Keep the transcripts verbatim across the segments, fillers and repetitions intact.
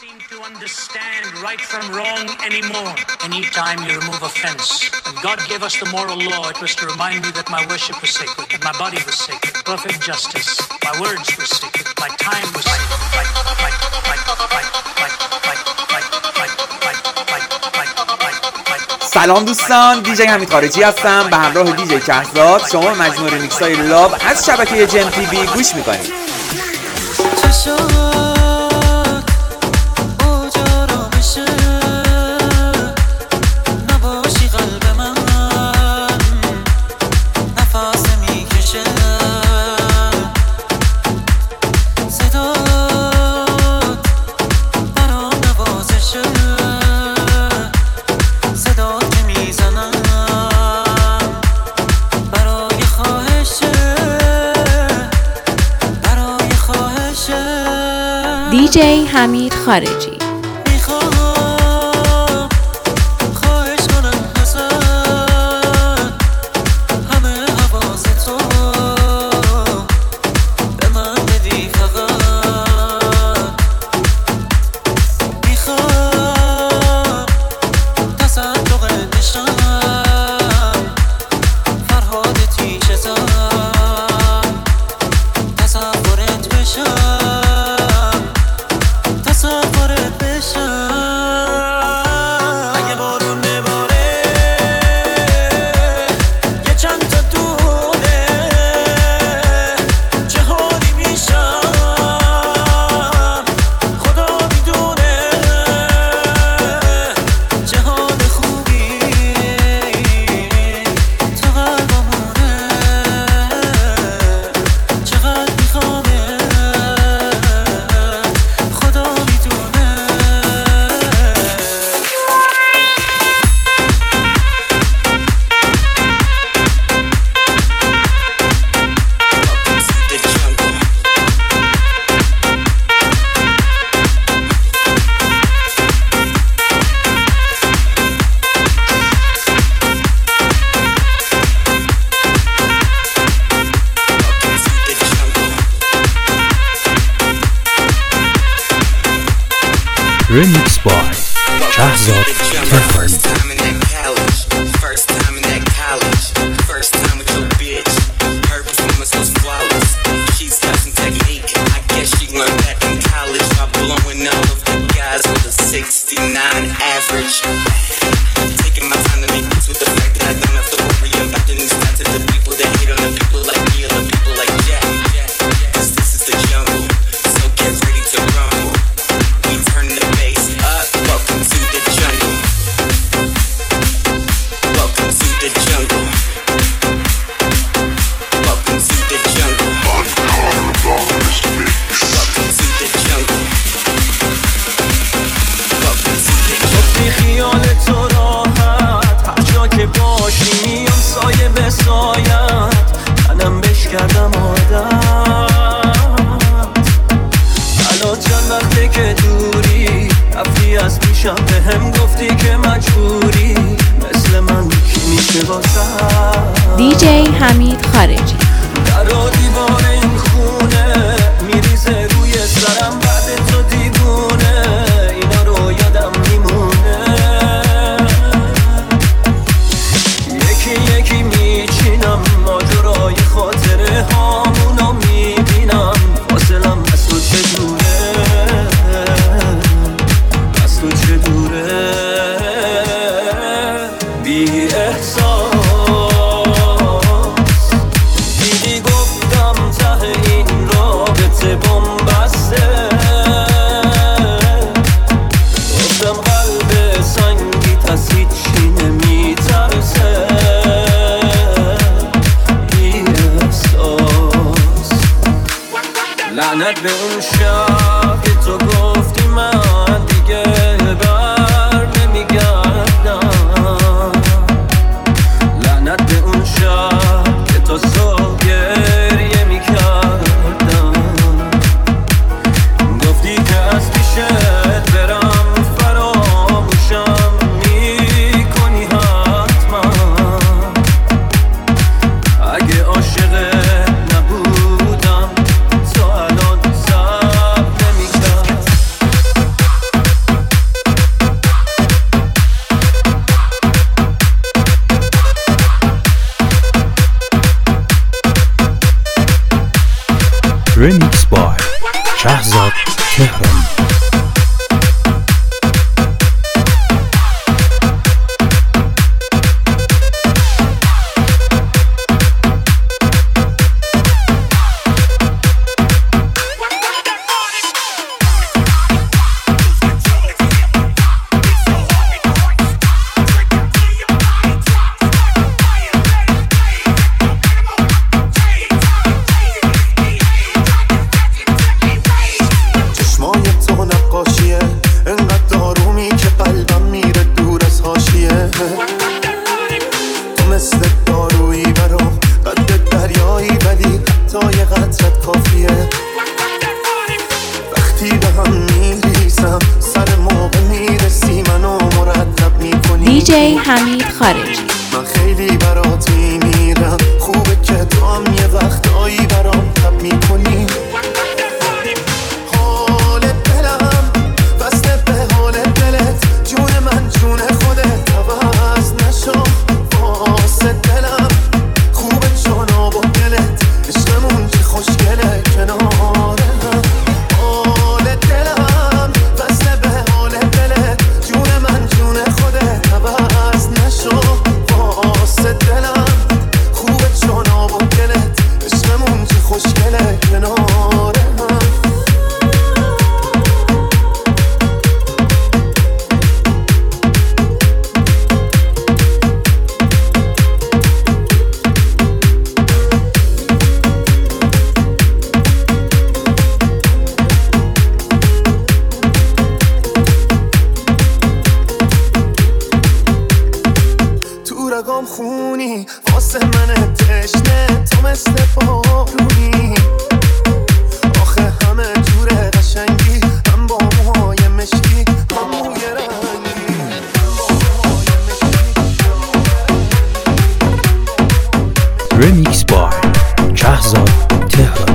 seem to understand right from wrong anymore. Anytime you remove offense, when God gave us the moral law, it was to remind me that my worship was sacred, that my body was sacred, perfect justice, my words were sacred, my time was sacred, my, my, my, my, my, سلام دوستان، دیجی حمید خارجی هستم به همراه دیجی کهزاد. شما مجموعه ریمیکس‌های لاب از شبکه جم تی وی گوش می‌کنید. دیجی حمید خارجی. Remix by Kehzad First time in that college, first time in that college, first time with your bitch. Her performance was flawless. She's got some technique. I guess she learned that in college by blowing all of the guys with a sixty-nine average. Taking my time to make peace with the fact that I don't have to worry about the new stats of the people that hate on the people like me or the people like Jack. Cause this is the jungle, so get ready to rumble. We turn the bass up. Welcome to the jungle. Welcome to the jungle. Welcome to the jungle. Welcome to the jungle. Welcome to the jungle. خیال تو راحت هر جا که باشی میام سایه به سایت منم بش کردم عادت الان چند وقته که دوری رفتی از پیشم به هم گفتی که مجبوری مثل من کی میشه واسه دیجی حمید خارجی. در و دیوار این خونه میریزه روی سرم بعد تو دیوونه اینا رو یادم میمونه یکی یکی میچینم ماجرای خاطره هامونو میبینم فاصلم از تو چه دوره از تو چه دوره بی احساس دیدی گفتم ته این رابطه دیجی حمید خارجی. من خیلی برات میمیرم، خوبه که تو هم یه وقتایی برام تب میکنی. حال دلم وصله به حال دلت، جون من جون خودت عوض نشو واسه دلم. خوبه جناب و دلت عشقمون که خوشگله کناره هم. حال دلم وصله به حال دلت، جون من جون خودت عوض نشو واسه دلم. خوبه جناب و دلت عشقمون که خوشگله کناره هم. تو رگام خونی واسه من تشنه، تو مثل بارونی. آخه همه جوره قشنگی، هم با موهای مشکی هم موی رنگی. Remix by Shahzad Tehran.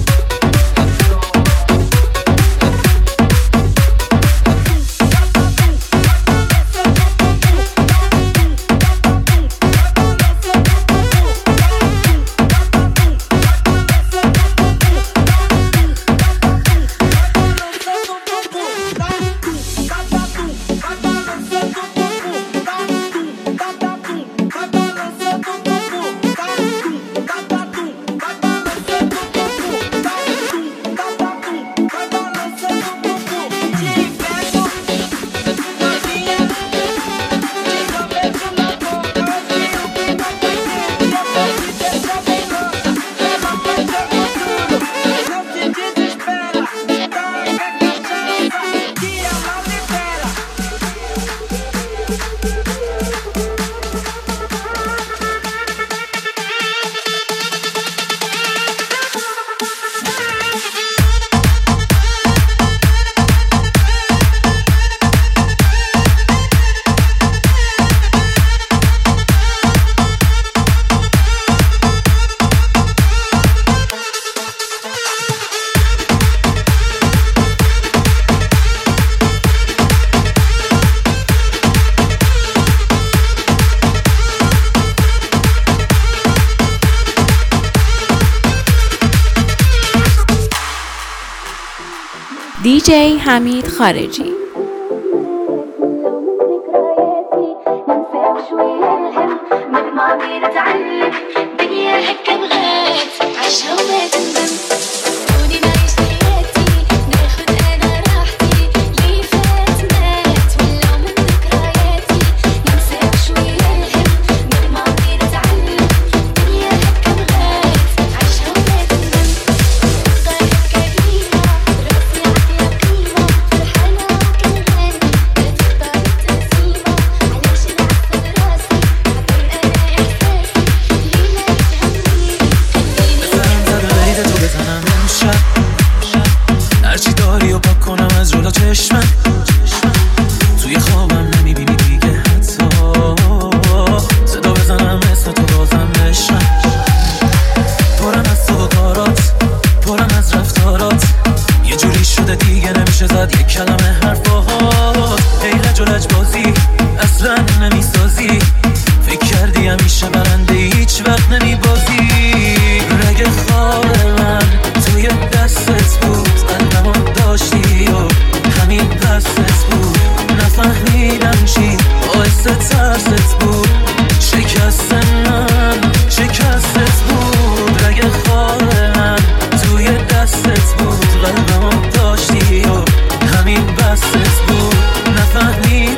دیجی حمید خارجی.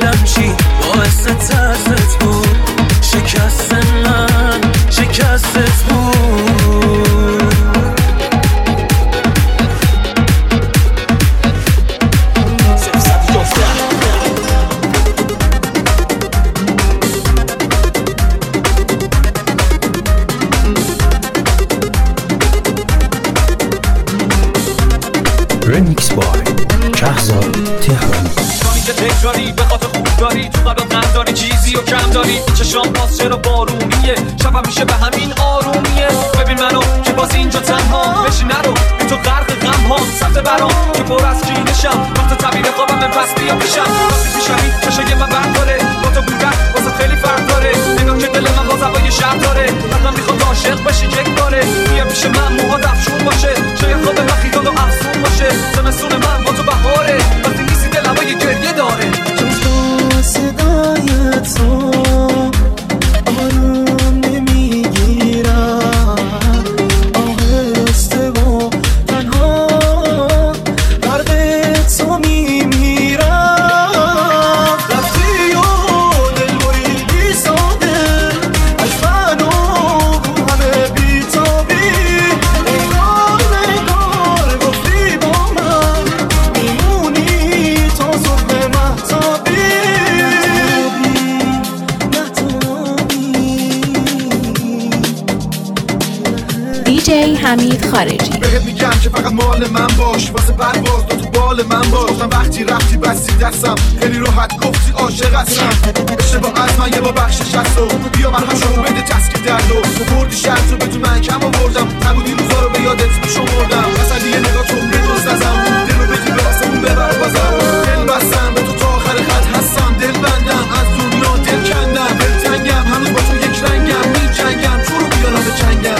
ترست بود، شکست من شکست همیشه تکراری به خاطر خوب داری تو قلب غم داری چیزی و کم داری چشام باز چرا بارونیه شبم میشه به همین آرومیه ببین منو که باز اینجا تنها بشین نرو بی تو غرق غم ها سمت برام که پر از کینشم وقت طبیب خوابم من پس بیا پیشم وقتی پیشمی چشای من برداره با تو بودن واسه خیلی فرق داره نگاه که دل من باز هوای شهر داره حتما میخواد عاشق بشی یک باره بیا پیش من موها دفشون باشه شاید خواب من خیال و افسون باشه زمستون من با تو بهاره وقتی نیستی دل هوای گریه داره جز با صدای تو آروم نمیگیرم آهسته و تنها درد تو میمیرم رفتی و دل بریدی ساده از من و همه بیتابی انگار انگار گفتی با من میمونی تا صبح مهتابی دیجی حمید خارجی. بهت میگم که فقط مال من باش واسه پرواز دو تو بال من باش گفتم وقتی رفتی بستی دستم خیلی راحت گفتی عاشق هستم اشتباه از من یه با بخشش هست و بیا من همشو بده تسکی دردو تو بردی شرط رو بدون من کم آوردم نبودی روزا رو به یادت میشمردم مثلا دیگه نگاه تو بدوز نزم دل رو بدی به آسمون ببر بازم دل بستم به تو تا آخر خط هستم دل بندم از دنیا دل کندم دل تنگم هنوز با تو یک رنگم می جنگم تو رو بیارم به چنگم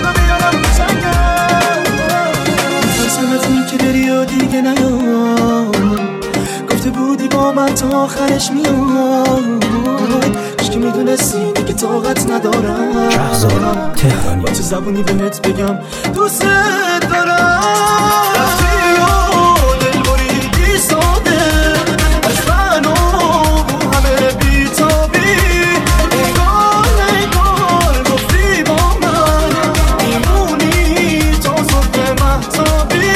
از این که بری و دیگه نیاد گفته بودی با من تا آخرش میاد عشقی میدونستی دیگه طاقت ندارم شهرزاد تهرانی با چه زبونی بهت بگم دوست دارم رفتی و دل بریدی ساده از من و همه بیتابی انگار انگار گفتی با من میمونی تا صبح مهتابی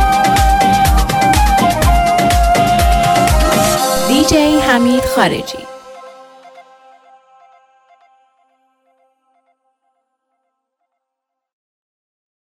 دیجی حمید خارجی.